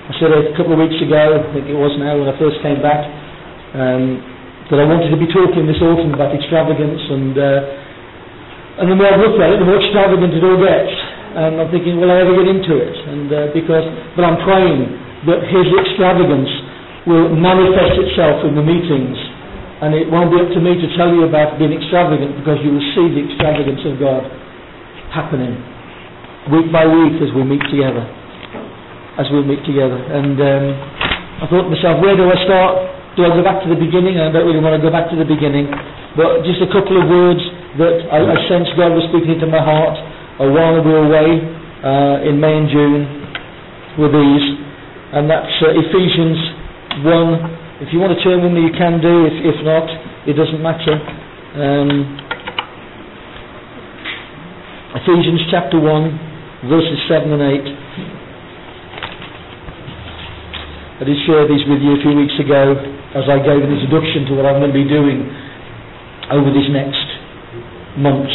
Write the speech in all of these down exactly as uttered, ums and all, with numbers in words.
I said a couple of weeks ago, I think it was now, when I first came back, um, that I wanted to be talking this autumn about extravagance, and uh, and the more I look at it, the more extravagant it all gets. And I'm thinking, will I ever get into it? And uh, because, but I'm praying that His extravagance will manifest itself in the meetings, and it won't be up to me to tell you about being extravagant, because you will see the extravagance of God happening week by week as we meet together. As we meet together. And um, I thought to myself, where do I start? Do I go back to the beginning? I don't really want to go back to the beginning, but just a couple of words that I, I sense God was speaking into my heart a while we were away uh, in May and June with these, and that's uh, Ephesians one. If you want to turn with me, you can do. If, if not, it doesn't matter. Um, Ephesians chapter one, verses seven and eight. I did share these with you a few weeks ago as I gave an introduction to what I'm going to be doing over these next months.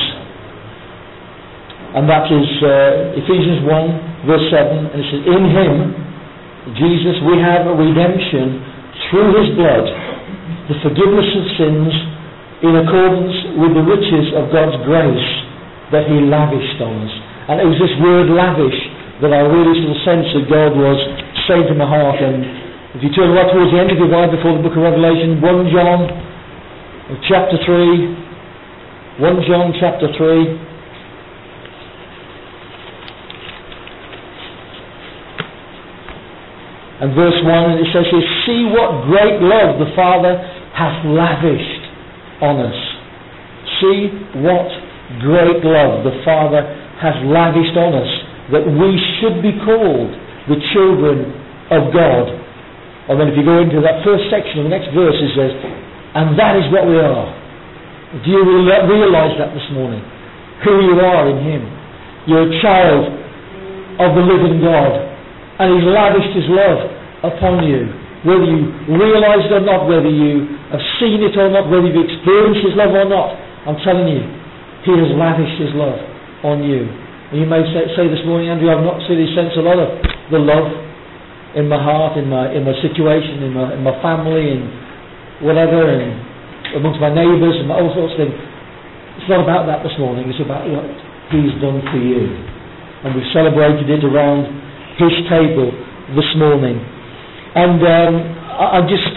And that is uh, Ephesians one, verse seven. And it says, in Him, Jesus, we have a redemption through His blood, the forgiveness of sins in accordance with the riches of God's grace that He lavished on us. And it was this word lavish that I really sort of sensed that God was saying to my heart. And if you turn right towards the end of your Bible before the book of Revelation, First John chapter three, First John chapter three, and verse one, and it says here, see what great love the Father hath lavished on us. See what great love the Father hath lavished on us, that we should be called the children of God. And then if you go into that first section of the next verse, it says, and that is what we are. Do you realize that this morning? Who you are in Him. You're a child of the living God, and He's lavished His love upon you. Whether you realize it or not, whether you have seen it or not, whether you've experienced His love or not, I'm telling you, He has lavished His love on you. And you may say, say this morning, Andrew, I've not really sensed a lot of the love in my heart, in my in my situation, in my in my family, and whatever, and amongst my neighbours, and all sorts of things. It's not about that this morning. It's about what He's done for you. And we've celebrated it around His table this morning. And um, I, I'm just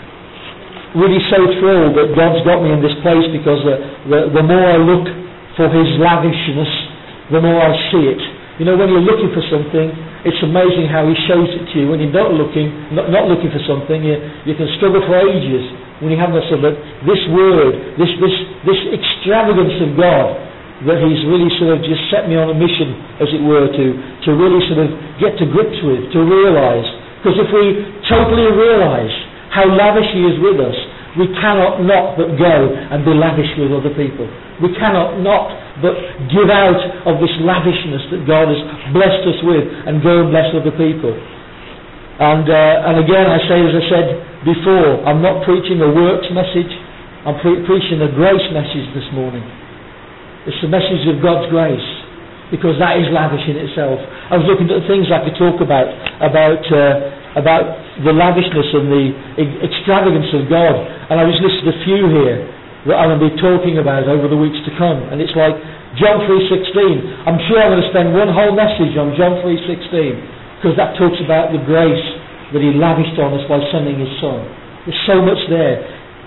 really so thrilled that God's got me in this place, because the, the, the more I look for His lavishness, the more I see it. You know, when you're looking for something, it's amazing how He shows it to you. When you're not looking, not, not looking for something, you, you can struggle for ages when you haven't sort of this word, this this this extravagance of God, that He's really sort of just set me on a mission, as it were, to to really sort of get to grips with, to realise. Because if we totally realise how lavish He is with us, we cannot not but go and be lavish with other people. We cannot not but give out of this lavishness that God has blessed us with, and go and bless other people. And uh, and again, I say, as I said before, I'm not preaching a works message. I'm pre- preaching a grace message this morning. It's the message of God's grace, because that is lavish in itself. I was looking at things I could talk about, about uh, about the lavishness and the extravagance of God, and I just listed a few here that I'm going to be talking about over the weeks to come. And it's like John three sixteen. I'm sure I'm going to spend one whole message on John three sixteen, because that talks about the grace that He lavished on us by sending His Son. There's so much there.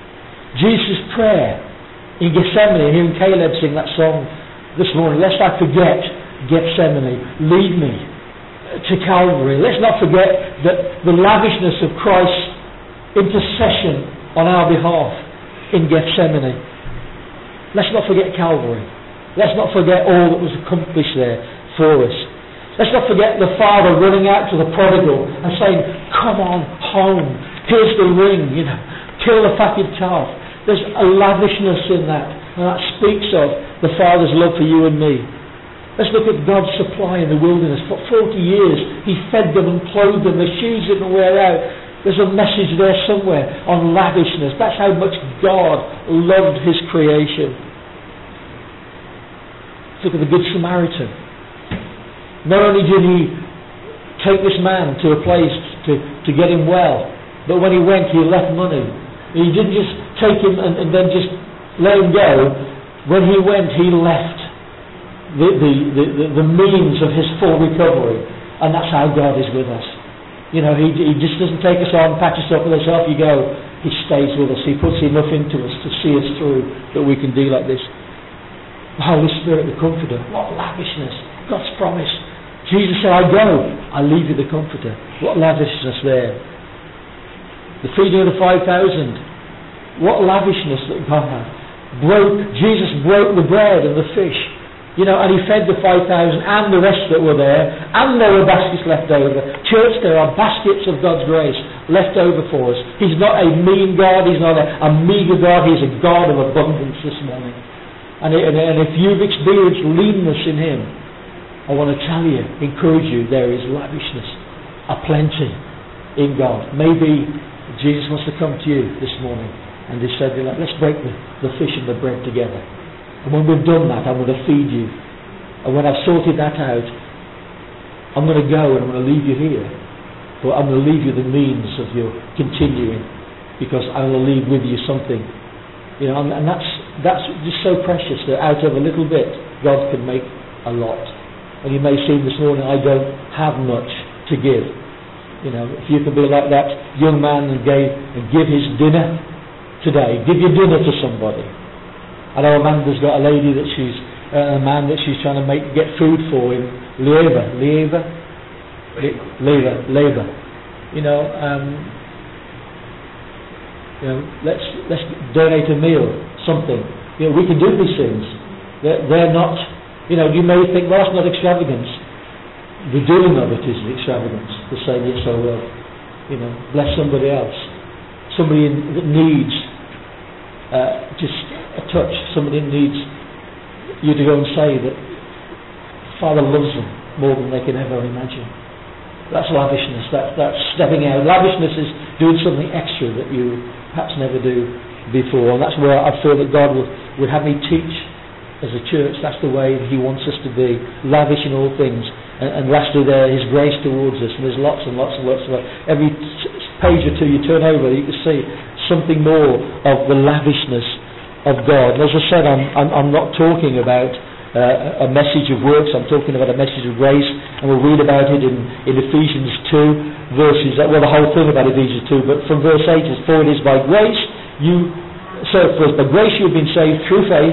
Jesus' prayer in Gethsemane, hearing Caleb sing that song this morning, lest I forget Gethsemane, lead me to Calvary. Let's not forget that the lavishness of Christ's intercession on our behalf in Gethsemane. Let's not forget Calvary. Let's not forget all that was accomplished there for us. Let's not forget the Father running out to the prodigal and saying, come on home, here's the ring, you know, kill the fatted calf. There's a lavishness in that, and that speaks of the Father's love for you and me. Let's look at God's supply in the wilderness. For forty years He fed them and clothed them. Their shoes didn't wear out. There's a message there somewhere on lavishness. That's how much God loved His creation. Look at the Good Samaritan. Not only did He take this man to a place to to, to get him well. But when he went, he left money. He didn't just take him and, and then just let him go. When he went, he left the, the, the, the, the means of his full recovery. And that's how God is with us. You know, he, he just doesn't take us on, patch us up and say, off you go. He stays with us. He puts enough into us to see us through that we can do like this. The Holy Spirit, the Comforter. What lavishness. God's promise. Jesus said, I go. I leave you the Comforter. What lavishness there. The feeding of the five thousand. What lavishness that God had. Broke, Jesus broke the bread and the fish. You know, and he fed the five thousand and the rest that were there, and there were baskets left over. Church, there are baskets of God's grace left over for us. He's not a mean God, he's not a, a meager God, he's a God of abundance this morning. And, it, and if you've experienced leanness in him, I want to tell you, encourage you, there is lavishness, a plenty in God. Maybe Jesus wants to come to you this morning and he said, let's break the, the fish and the bread together. And when we've done that, I'm going to feed you. And when I've sorted that out, I'm going to go and I'm going to leave you here. But I'm going to leave you the means of your continuing, because I'm going to leave with you something. You know, and, and that's that's just so precious that out of a little bit, God can make a lot. And you may see this morning, I don't have much to give. You know, if you can be like that young man and, gave, and give his dinner today, give your dinner to somebody. I know Amanda's got a lady that she's, uh, a man that she's trying to make get food for in Lieva, Lieva, Lieva, Lieva. You know, um, you know, let's let's donate a meal, something. You know, we can do these things. They're, they're not. You know, you may think, well, that's not extravagance. The doing of it is extravagance. To say, yes, I will. You know, bless somebody else, somebody in, that needs uh, just a touch. Somebody needs you to go and say that Father loves them more than they can ever imagine. That's lavishness. That, that's stepping out. Lavishness is doing something extra that you perhaps never do before. And that's where I feel that God would, would have me teach as a church. That's the way He wants us to be. Lavish in all things. And, and lastly there, His grace towards us. And there's lots and lots and lots of it. Every page or two you turn over, you can see something more of the lavishness of God. And as I said, I'm, I'm, I'm not talking about uh, a message of works. I'm talking about a message of grace, and we'll read about it in, in Ephesians two verses, well, the whole thing about Ephesians two, but from verse eight is, for it is by grace you so for by grace you have been saved through faith,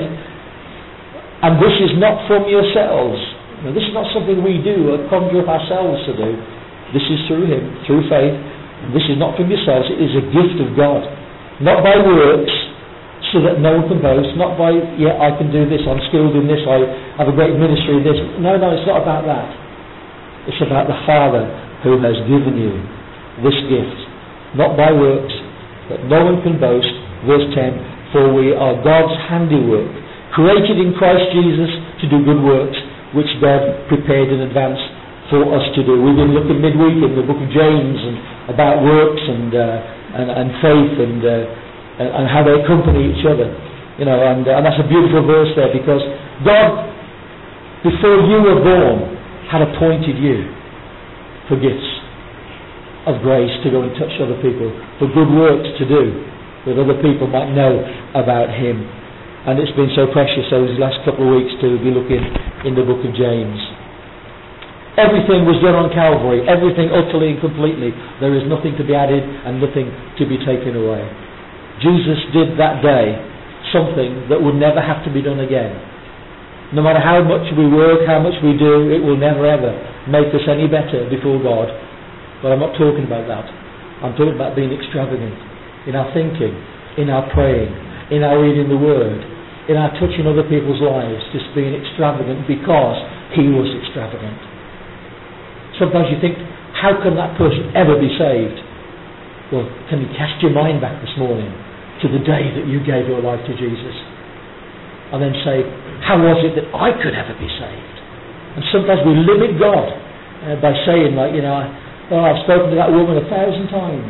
and this is not from yourselves. Now, this is not something we do or conjure up ourselves to do. This is through Him, through faith. This is not from yourselves, it is a gift of God, not by works, so that no one can boast, not by, yeah, I can do this, I'm skilled in this, I have a great ministry in this. No, no, it's not about that. It's about the Father who has given you this gift, not by works, that no one can boast. Verse ten, for we are God's handiwork, created in Christ Jesus to do good works, which God prepared in advance for us to do. We've been looking midweek in the book of James and about works and uh, and, and faith and uh, and how they accompany each other, you know, and, and that's a beautiful verse there, because God, before you were born, had appointed you for gifts of grace to go and touch other people, for good works to do, that other people might know about Him. And it's been so precious over these last couple of weeks to be looking in the book of James. Everything was done on Calvary, everything utterly and completely. There is nothing to be added and nothing to be taken away. Jesus did that day something that would never have to be done again. No matter how much we work, how much we do, it will never ever make us any better before God. But I'm not talking about that. I'm talking about being extravagant in our thinking, in our praying, in our reading the Word, in our touching other people's lives, just being extravagant because He was extravagant. Sometimes you think, how can that person ever be saved? Well, can you cast your mind back this morning to the day that you gave your life to Jesus, and then say, how was it that I could ever be saved? And sometimes we limit God uh, by saying, like, you know, oh, I've spoken to that woman a thousand times,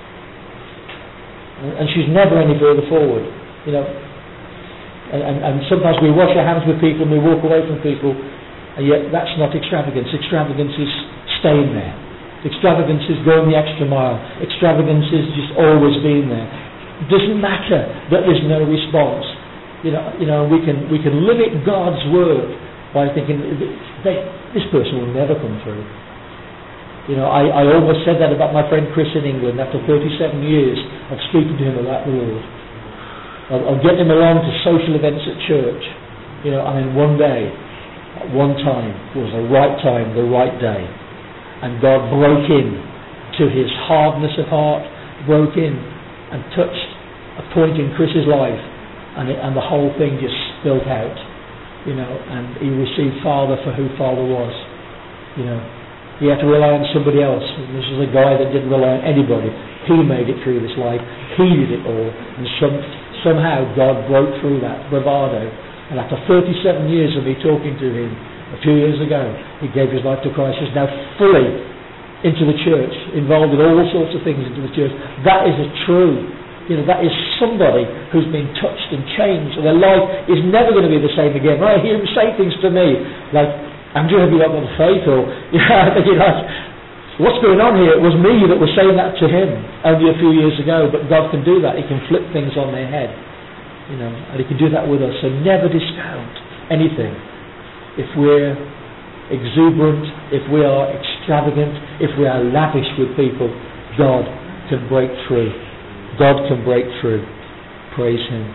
and, and she's never any further forward, you know. And, and, and sometimes we wash our hands with people and we walk away from people, and yet that's not extravagance. Extravagance is staying there, Extravagance is going the extra mile. Extravagance is just always being there. It doesn't matter that there's no response. You know, you know, we can we can limit God's word by thinking they, this person will never come through. You know, I, I almost said that about my friend Chris in England after thirty-seven years of speaking to him about the Lord. Of, of getting him along to social events at church. You know, and then one day, at one time, was the right time, the right day. And God broke in to his hardness of heart, broke in and touched a point in Chris's life, and, it, and the whole thing just spilled out. You know, and he received Father for who Father was. You know, he had to rely on somebody else. And this was a guy that didn't rely on anybody. He made it through this life. He did it all. And some, somehow God broke through that bravado. And after thirty-seven years of me talking to him, a few years ago, he gave his life to Christ. He's now fully into the church, involved in all sorts of things into the church. That is a true, you know, that is somebody who's been touched and changed. And their life is never going to be the same again. When I hear him say things to me, like, Andrew, have you got the faith? Or, you know, I'm thinking, like, what's going on here? It was me that was saying that to him only a few years ago, but God can do that. He can flip things on their head. You know, and he can do that with us. So never discount anything. If we're exuberant, if we are extravagant, if we are lavish with people, God can break through. God can break through. Praise him.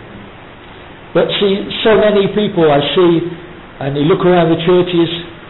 But see, so many people I see, and you look around the churches,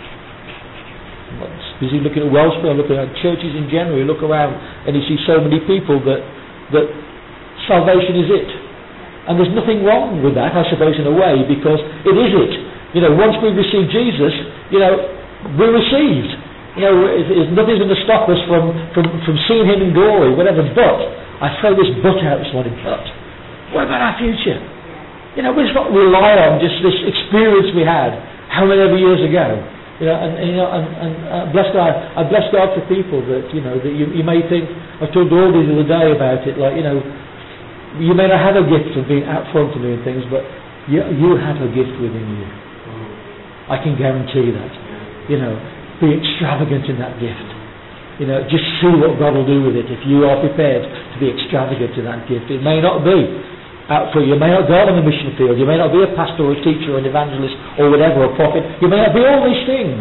I'm not busy looking at Wellspring, I'm looking at churches in general, you look around and you see so many people that, that salvation is it. And there's nothing wrong with that, I suppose, in a way, because it is it. You know, once we receive Jesus, you know, we're received. You know, it, it, nothing's going to stop us from, from, from seeing him in glory, whatever. But, I throw this but out this morning, but, what about our future? You know, we just not rely on just this experience we had, how many ever years ago. You know, and, and you know, and, and uh, bless God, I bless God for people that, you know, that you, you may think, I told Audrey the other day about it, like, you know, you may not have a gift of being out front and doing things, but you, you have a gift within you. I can guarantee that. You know, be extravagant in that gift. You know, just see what God will do with it if you are prepared to be extravagant in that gift. It may not be out for you. You may not go on the mission field. You may not be a pastor or a teacher or an evangelist or whatever, a prophet. You may not be all these things.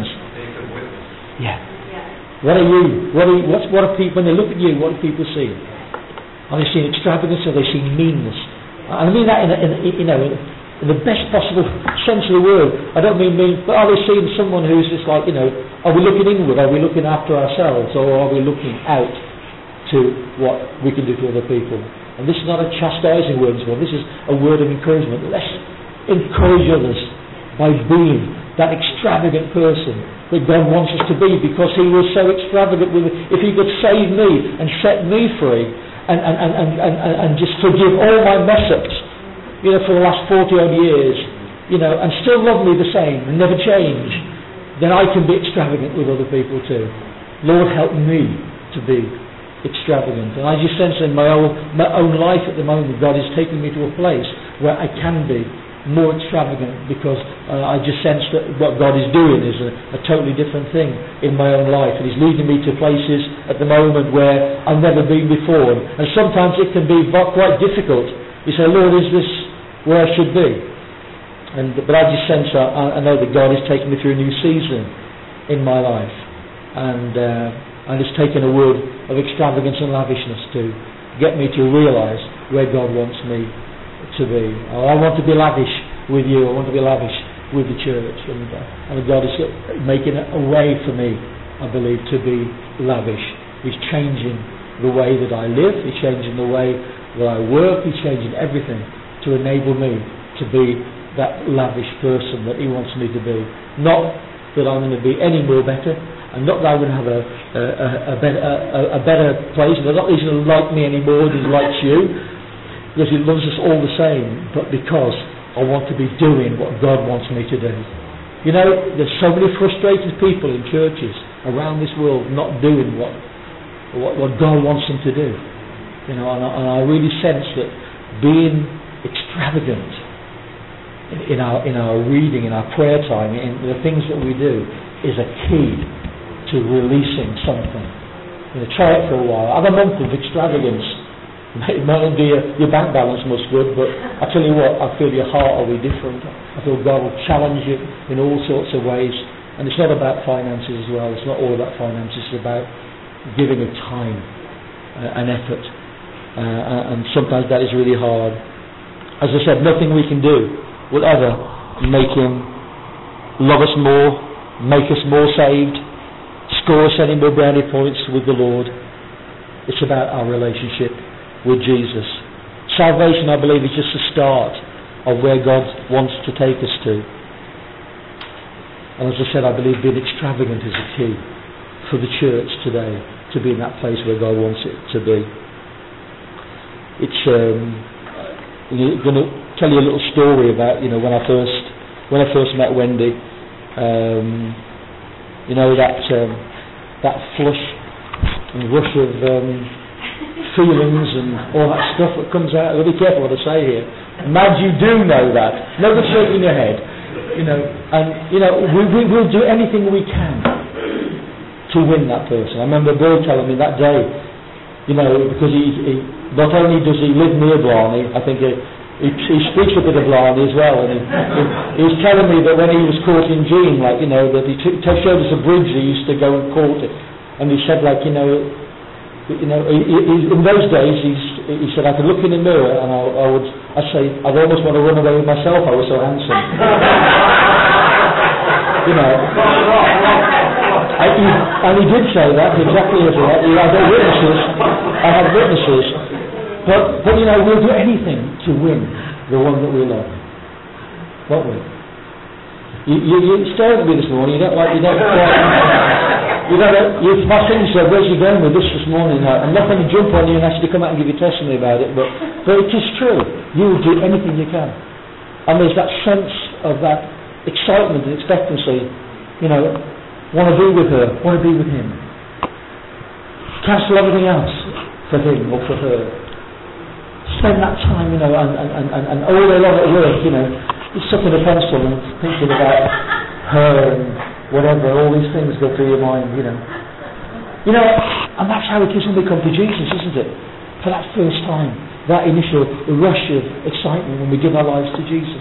Yeah. What are you? What are you, what's, what are people, when they look at you, what do people see? Are they seeing extravagance or are they seeing meanness? I mean that in, a, in a, you know, in the best possible sense of the word. I don't mean mean, but are they seeing someone who's just like, you know, are we looking inward? Are we looking after ourselves? Or are we looking out to what we can do for other people? And this is not a chastising word as well. This is a word of encouragement. Let's encourage others by being that extravagant person that God wants us to be, because he was so extravagant with it. If he could save me and set me free, And, and, and, and, and, and just forgive all my mess-ups, you know, for the last forty odd years, you know, and still love me the same and never change, then I can be extravagant with other people too. Lord, help me to be extravagant. And I just sense in my own, my own life at the moment, God is taking me to a place where I can be more extravagant, because uh, I just sense that what God is doing is a, a totally different thing in my own life, and he's leading me to places at the moment where I've never been before, and sometimes it can be quite difficult. You say, Lord, is this where I should be? And but I just sense, I, I know that God is taking me through a new season in my life, and uh, and it's taken a word of extravagance and lavishness to get me to realise where God wants me to be. Oh, I want to be lavish with you. I want to be lavish with the church, and, uh, and God is making a way for me, I believe, to be lavish. He's changing the way that I live. He's changing the way that I work. He's changing everything to enable me to be that lavish person that he wants me to be. Not that I'm going to be any more better, and not that I'm going to have a, a, a, a, better, a, a better place. Not that he's going to like me anymore than he likes you, because he loves us all the same, but because I want to be doing what God wants me to do. You know, there's so many frustrated people in churches around this world not doing what what, what God wants them to do. You know, and I, and I really sense that being extravagant in, in our in our reading, in our prayer time, in the things that we do, is a key to releasing something. You know, try it for a while. Have a month of extravagance. It might not be your, your bank balance much good, but I tell you what, I feel your heart will be different. I feel God will challenge you in all sorts of ways. And it's not about finances as well. It's not all about finances. It's about giving of time uh, and effort. Uh, and sometimes that is really hard. As I said, nothing we can do will ever make Him love us more, make us more saved, score us any more brownie points with the Lord. It's about our relationship with Jesus. Salvation, I believe, is just the start of where God wants to take us to. And as I said, I believe being extravagant is the key for the church today, to be in that place where God wants it to be. It's um, I'm going to tell you a little story about, you know, when I first when I first met Wendy. Um, you know, that um, that flush and rush of um, feelings and all that stuff that comes out. I've got to be careful what I say here. Mads, you do know that. Never shaking your head. You know, and you know, we we will do anything we can to win that person. I remember Bill telling me that day, you know, because he, he not only does he live near Blarney, I think he, he, he speaks a bit of Blarney as well, and he, he, he was telling me that when he was courting Jean, like, you know, that he t- t- showed us a bridge he used to go and court it, and he said, like, you know, you know, he, he, in those days, he's, he said, I could look in the mirror and I, I would, I'd say, I'd almost want to run away with myself, I was so handsome. You know. I, he, and he did say that, exactly as that. He had witnesses. I had witnesses. But, but, you know, we'll do anything to win the one that we love. Won't we? You, you, you're staring at me this morning. You don't like, you don't quite, you don't, you, my son said, where's you going with this this morning? I'm not going to jump on you and ask you to come out and give you testimony about it, but, but it is true. You will do anything you can. And there's that sense of that excitement and expectancy, you know, want to be with her, want to be with him. Cancel everything else for him or for her. Spend that time, you know, and, and, and, and all day long at work, you know, you're sucking a pencil and thinking about her and whatever, all these things go through your mind, you know. You know, and that's how it is when we come to Jesus, isn't it? For that first time, that initial rush of excitement when we give our lives to Jesus.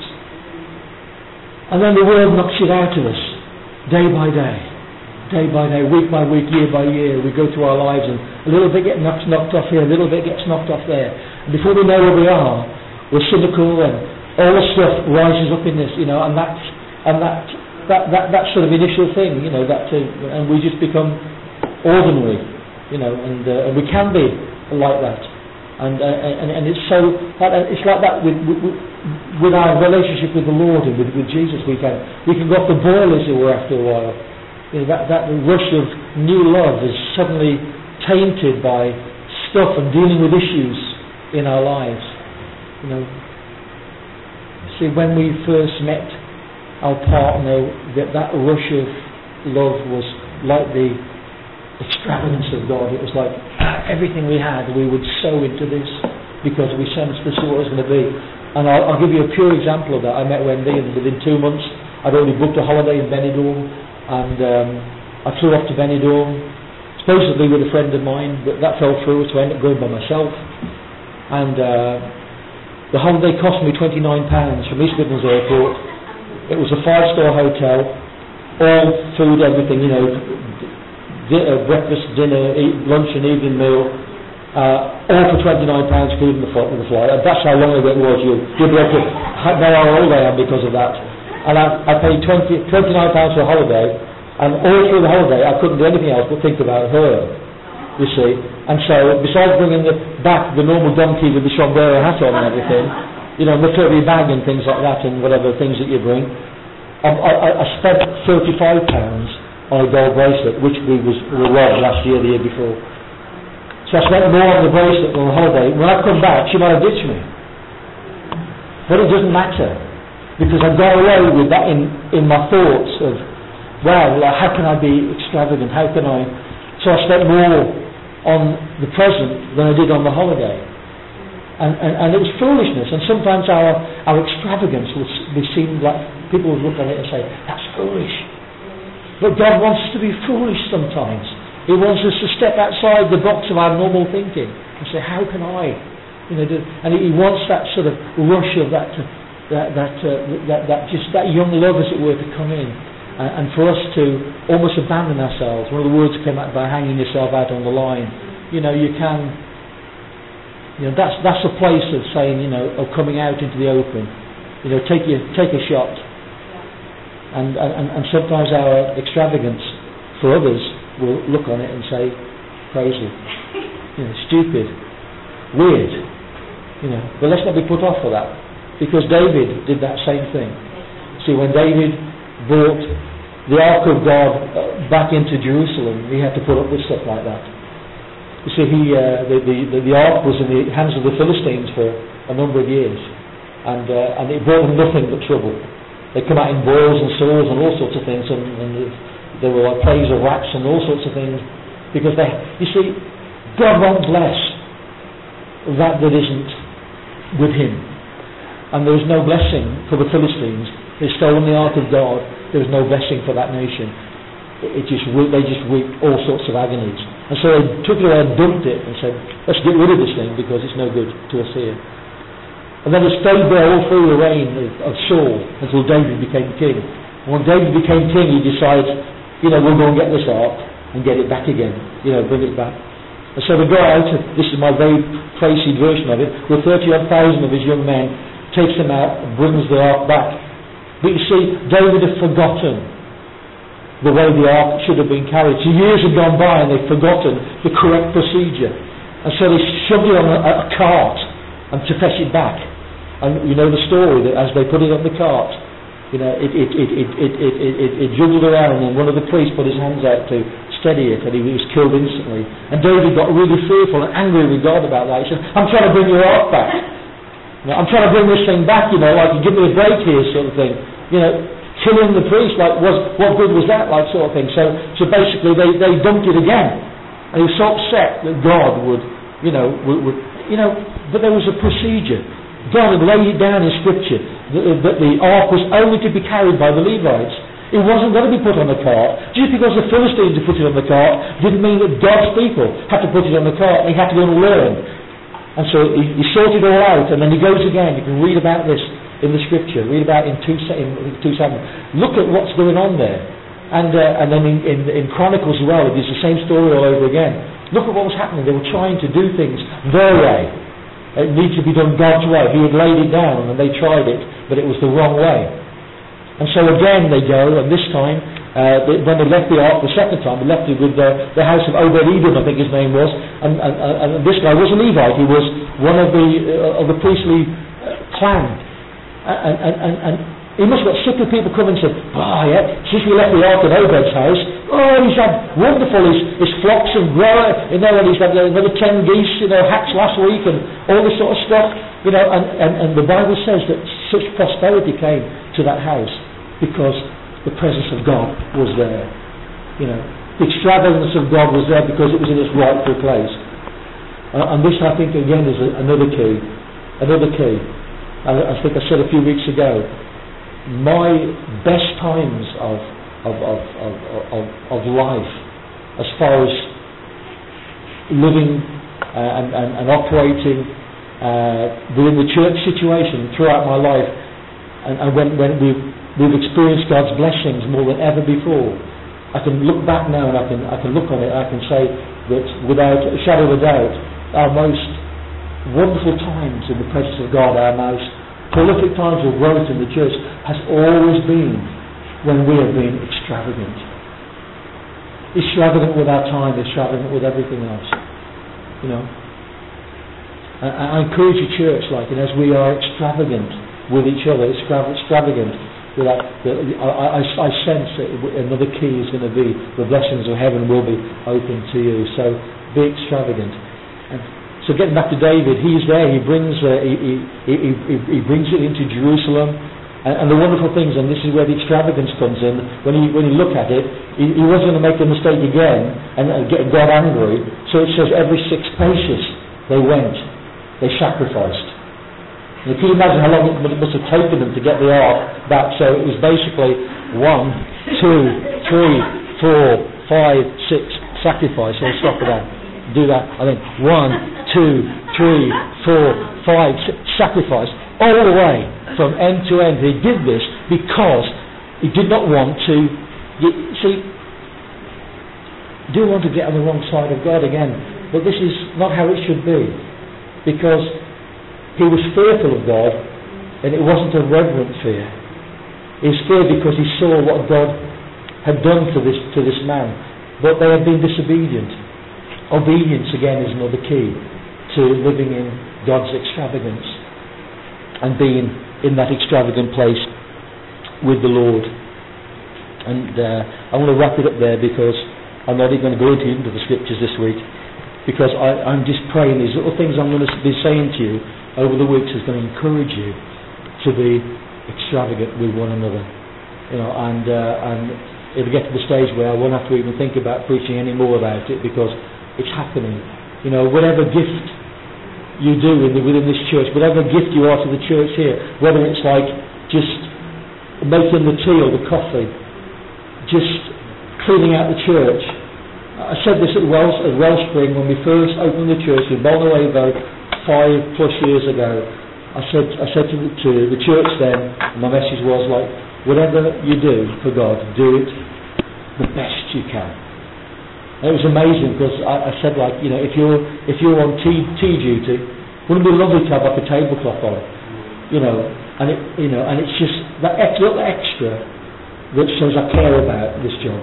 And then the world knocks it out of us, day by day, day by day, week by week, year by year. We go through our lives and a little bit gets knocked, knocked off here, a little bit gets knocked off there. And before we know where we are, we're cynical and all the stuff rises up in this, you know, and that, and that, that, that, that sort of initial thing, you know, that, uh, and we just become ordinary, you know, and, uh, and we can be like that. And, uh, and and it's so it's like that with, with with our relationship with the Lord and with, with Jesus. We can we can go off the boil, as it were, after a while. You know, that that rush of new love is suddenly tainted by stuff and dealing with issues in our lives. You know, see, when we first met our partner, that that rush of love was like the extravagance of God. It was like everything we had, we would sow into this because we sensed this is what it was going to be. And I'll, I'll give you a pure example of that. I met Wendy, and within two months I'd already booked a holiday in Benidorm, and um, I flew off to Benidorm supposedly with a friend of mine, but that fell through, so I ended up going by myself. And uh, the holiday cost me twenty-nine pounds from East Midlands Airport. It was a five-star hotel, all food, everything, you know, Dinner, breakfast, dinner, eat, lunch and evening meal, uh, all for twenty-nine pounds including the flight. The flight. And that's how long ago it was. You, you'll be able to know how old I am because of that. And I, I paid twenty, twenty-nine pounds for a holiday, and all through the holiday I couldn't do anything else but think about her, you see. And so, besides bringing the, back the normal donkey with the sombrero hat on and everything, you know, the furry bag and things like that and whatever things that you bring, I, I, I spent thirty-five pounds on a gold bracelet, which we was we were last year, the year before. So I spent more on the bracelet on the holiday. When I come back, she might have ditched me. But it doesn't matter, because I got away with that in, in my thoughts of, well, like, how can I be extravagant? How can I? So I spent more on the present than I did on the holiday. And, and, and it was foolishness. And sometimes our, our extravagance would be seen like, people would look at it and say, that's foolish. But God wants us to be foolish sometimes. He wants us to step outside the box of our normal thinking and say, how can I? You know, do, and He wants that sort of rush of that, that, that, uh, that, that just that young love, as it were, to come in, and, and for us to almost abandon ourselves. One of the words came out by hanging yourself out on the line. You know, you can. You know, that's that's a place of saying, you know, of coming out into the open. You know, take your take a shot. And and, and sometimes our extravagance for others will look on it and say, crazy, you know, stupid, weird, you know. But let's not be put off for that, because David did that same thing. See, when David brought the Ark of God back into Jerusalem, he had to put up with stuff like that. You see, he uh, the, the the Ark was in the hands of the Philistines for a number of years, and uh, and it brought them nothing but trouble. They come out in boils and sores and all sorts of things, and, and there were like plagues of rats and all sorts of things, because they, you see, God won't bless that that isn't with Him. And there was no blessing for the Philistines. They stolen the Ark of God. There was no blessing for that nation. It just they just reaped all sorts of agonies. And so they took it away and dumped it and said, let's get rid of this thing because it's no good to us here. And then it stayed there all through the reign of, of Saul until David became king. And when David became king, he decides, you know, we'll go and get this ark and get it back again. You know, bring it back. And so they go out, this is my very crazy version of it, with thirty odd thousand of his young men, takes them out and brings the ark back. But you see, David had forgotten the way the ark should have been carried. So years had gone by and they'd forgotten the correct procedure. And so they shoved it on a, a cart and to fetch it back. And you know the story, that as they put it on the cart, you know, it it it it it it, it, it, it juggled around, and one of the priests put his hands out to steady it, and he was killed instantly. And David got really fearful and angry with God about that. He said, I'm trying to bring your ark back. You know, I'm trying to bring this thing back, you know, like, give me a break here, sort of thing. You know, killing the priest, like, was what good was that, like, sort of thing. So so basically they, they dumped it again. And he was so upset that God would, you know, would, would you know, but there was a procedure. God had laid it down in Scripture that, that the ark was only to be carried by the Levites. It wasn't going to be put on the cart. Just because the Philistines had put it on the cart didn't mean that God's people had to put it on the cart. They had to go and learn. And so he, he sorted it all out, and then he goes again. You can read about this in the Scripture. Read about it in two seven. Look at what's going on there. And uh, and then in, in, in Chronicles as well, it is the same story all over again. Look at what was happening. They were trying to do things their way. It needs to be done God's way. He had laid it down and they tried it, but it was the wrong way. And so again they go, and this time, uh, they, when they left the ark the second time, they left it with the, the house of Obed-Edom, I think his name was, and, and, and this guy was a Levite. He was one of the uh, of the priestly uh, clan. And, and, and, and he must have got sick of people coming and said, oh yeah, since we left the ark at Obed's house, oh, he's had wonderful, his, his flocks and grower, you know, and he's had another ten geese, you know, hatched last week, and all this sort of stuff, you know, and, and, and the Bible says that such prosperity came to that house because the presence of God was there. You know, the extravagance of God was there because it was in its rightful place. Uh, and this, I think, again, is a, another key. Another key. I, I think I said a few weeks ago, my best times of of, of, of, of, of life, as far as living uh, and, and, and operating uh, within the church situation throughout my life, and, and when, when we've, we've experienced God's blessings more than ever before, I can look back now and I can I can look on it and I can say that without a shadow of a doubt, our most wonderful times in the presence of God, our most prolific times of growth in the church, has always been when we have been extravagant. Extravagant with our time, extravagant with everything else. You know. I, I encourage you, church, like, and as we are extravagant with each other, extravagant with that, I, I, I sense that another key is going to be the blessings of heaven will be open to you. So be extravagant. And so getting back to David, he's there. He brings uh, he, he, he, he, he brings it into Jerusalem. And the wonderful things, and this is where the extravagance comes in, when you when you look at it, he, he wasn't going to make the mistake again and uh, get God angry. So it says every six paces they went, they sacrificed. And can you imagine how long it must have taken them to get the ark back? So it was basically one, two, three, four, five, six sacrifice. So I'll stop at that. Do that. I think one, two, three, four, five, six sacrifice all the way from end to end. He did this because he did not want to. You, see, do want to get on the wrong side of God again, but this is not how it should be, because he was fearful of God, and it wasn't a reverent fear. He was feared because he saw what God had done to this to this man, but they had been disobedient. Obedience again is another key to living in God's extravagance and being in that extravagant place with the Lord. And uh, I want to wrap it up there, because I'm not even going to go into, into the scriptures this week, because I, I'm just praying these little things I'm going to be saying to you over the weeks is going to encourage you to be extravagant with one another. You know, and uh, and it'll get to the stage where I won't have to even think about preaching any more about it, because it's happening. You know, whatever gift you do in the, within this church, whatever gift you are to the church here, whether it's like just making the tea or the coffee, just cleaning out the church. I said this at Wells, at Wellspring when we first opened the church in Bolnawevo five plus years ago. I said I said to the, to the church then, and my message was like, whatever you do for God, do it the best you can. And it was amazing, because I, I said, like, you know, if you're if you're on tea, tea duty, wouldn't it be lovely to have like a tablecloth on, you know, and it you know, and it's just that ex- little extra that says I care about this job,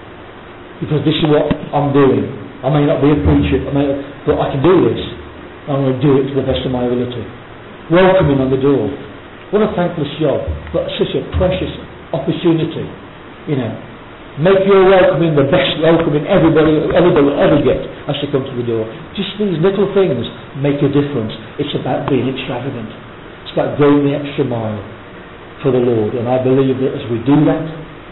because this is what I'm doing. I may not be a preacher, I may, but I can do this. I'm going to do it to the best of my ability. Welcoming on the door. What a thankless job, but such a precious opportunity, you know. Make your welcoming the best welcoming everybody, everybody will ever get as they come to the door. Just these little things make a difference. It's about being extravagant. It's about going the extra mile for the Lord. And I believe that as we do that,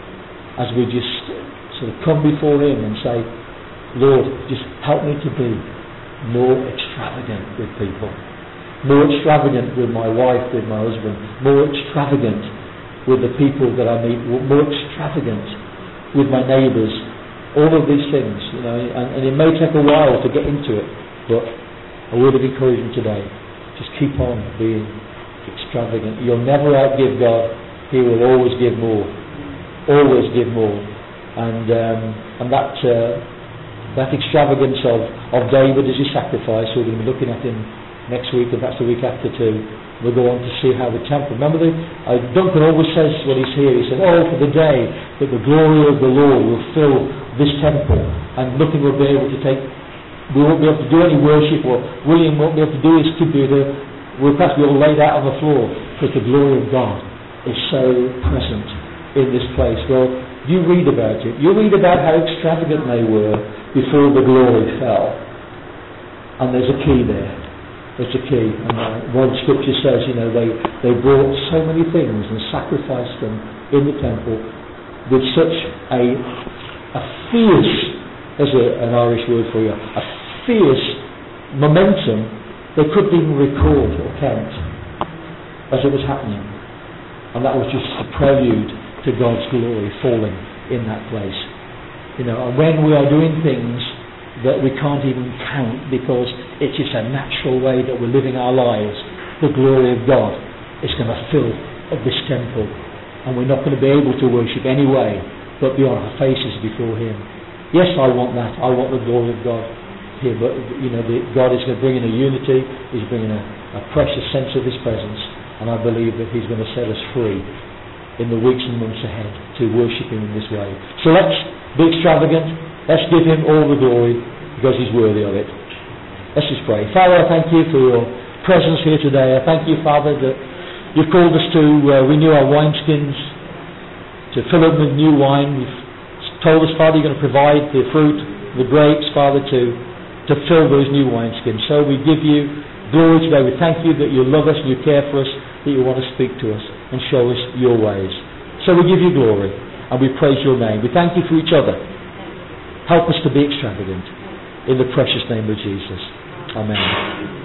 as we just sort of come before Him and say, Lord, just help me to be more extravagant with people. More extravagant with my wife, with my husband. More extravagant with the people that I meet. More extravagant with my neighbours, all of these things, you know, and, and it may take a while to get into it, but a word of encouragement today, just keep on being extravagant. You'll never outgive God. He will always give more, always give more, and um, and that uh, that extravagance of, of David as his sacrifice, we're going to be looking at him next week, and that's the week after too. We'll go on to see how the temple. Remember, the, uh, Duncan always says when he's here, he says, oh, for the day that the glory of the Lord will fill this temple, and nothing will be able to take, we won't be able to do any worship, or William won't be able to do his computer, we'll perhaps be all laid out on the floor, because the glory of God is so present in this place. Well, you read about it. You read about how extravagant they were before the glory fell. And there's a key there. It's a key, and uh, one scripture says, you know, they, they brought so many things and sacrificed them in the temple with such a a fierce, there's a, an Irish word for you, a fierce momentum they couldn't even record or count as it was happening. And that was just a prelude to God's glory falling in that place. You know, and when we are doing things that we can't even count because it's just a natural way that we're living our lives, the glory of God is going to fill this temple, and we're not going to be able to worship anyway but be on our faces before Him. Yes, I want that. I want the glory of God here, but you know, the, God is going to bring in a unity. He's bringing a, a precious sense of His presence, and I believe that He's going to set us free in the weeks and months ahead to worship Him in this way. So let's be extravagant. Let's give Him all the glory, because He's worthy of it. Let's just pray. Father, I thank You for Your presence here today. I thank You, Father, that You've called us to uh, renew our wineskins, to fill them with new wine. You've told us, Father, You're going to provide the fruit, the grapes, Father, to, to fill those new wineskins. So we give You glory today. We thank You that You love us and You care for us, that You want to speak to us and show us Your ways. So we give You glory and we praise Your name. We thank You for each other. Help us to be extravagant. In the precious name of Jesus. Amen.